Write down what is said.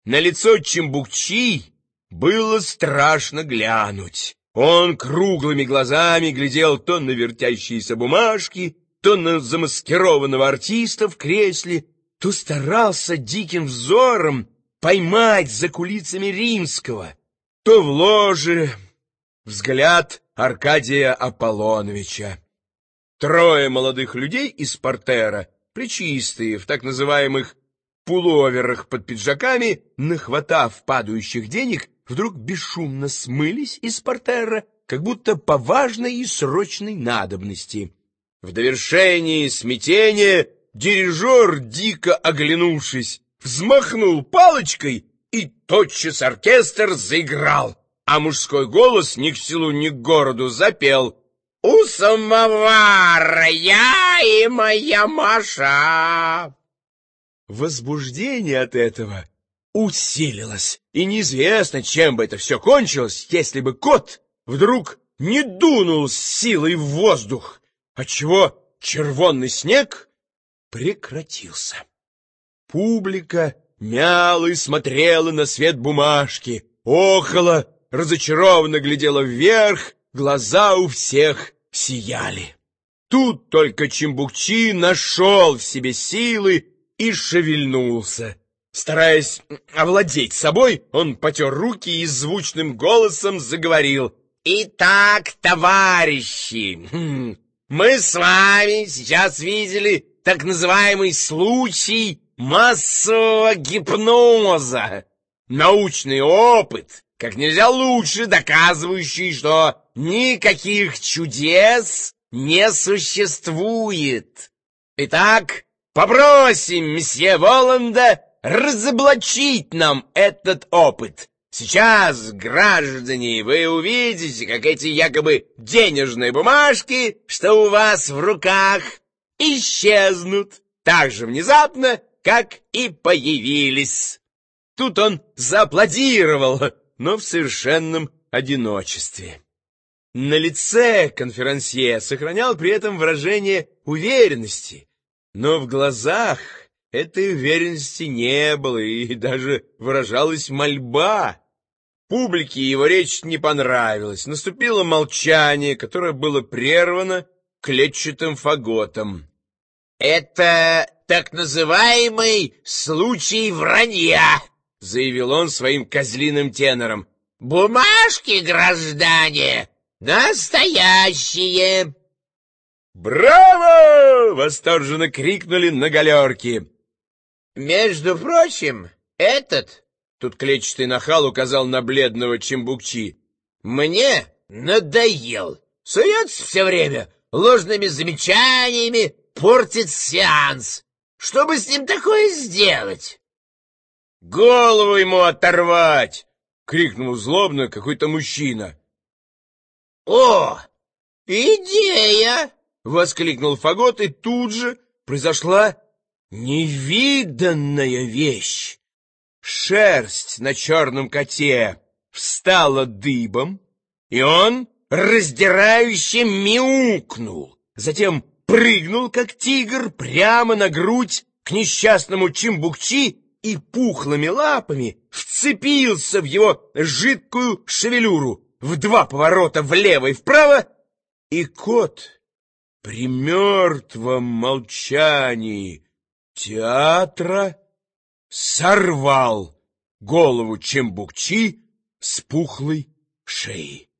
На лицо Чимбукчи было страшно глянуть. Он круглыми глазами глядел то на вертящиеся бумажки, то на замаскированного артиста в кресле, то старался диким взором поймать за кулисами Римского, то в ложе взгляд Аркадия Аполлоновича. Трое молодых людей из портера, плечистые, в так называемых пуловерах под пиджаками, нахватав падающих денег, вдруг бесшумно смылись из портера, как будто по важной и срочной надобности. В довершении смятения дирижер, дико оглянувшись, взмахнул палочкой, и тотчас оркестр заиграл, а мужской голос ни к селу, ни к городу запел: «У самовара я и моя Маша». Возбуждение от этого усилилось, и неизвестно, чем бы это все кончилось, если бы кот вдруг не дунул с силой в воздух, отчего червонный снег прекратился. Публика мяла и смотрела на свет бумажки, охала, разочарованно глядела вверх, глаза у всех сияли. Тут только Чимбукчи нашел в себе силы и шевельнулся. Стараясь овладеть собой, он потер руки и звучным голосом заговорил: «Итак, товарищи, мы с вами сейчас видели так называемый случай массового гипноза. Научный опыт, как нельзя лучше доказывающий, что никаких чудес не существует. Итак, попросим месье Воланда разоблачить нам этот опыт. Сейчас, граждане, вы увидите, как эти якобы денежные бумажки, что у вас в руках, исчезнут так же внезапно, как и появились». Тут он зааплодировал, но в совершенном одиночестве. На лице конферансье сохранял при этом выражение уверенности, но в глазах этой уверенности не было, и даже выражалась мольба. Публике его речь не понравилась. Наступило молчание, которое было прервано клетчатым фаготом. «Это так называемый случай вранья», — заявил он своим козлиным тенором. «Бумажки, граждане, настоящие!» «Браво!» — восторженно крикнули на галерке. «Между прочим, этот...» — тут клетчатый нахал указал на бледного Чимбукчи. «Мне надоел. Суется все время ложными замечаниями, портит сеанс. Что бы с ним такое сделать?» «Голову ему оторвать!» — крикнул злобно какой-то мужчина. «О, идея!» — воскликнул фагот, и тут же произошла невиданная вещь. Шерсть на черном коте встала дыбом, и он раздирающе мяукнул, затем прыгнул, как тигр, прямо на грудь к несчастному Чимбукчи и пухлыми лапами вцепился в его жидкую шевелюру в два поворота влево и вправо, и кот при мертвом молчании театра сорвал голову Чимбукчи с пухлой шеи.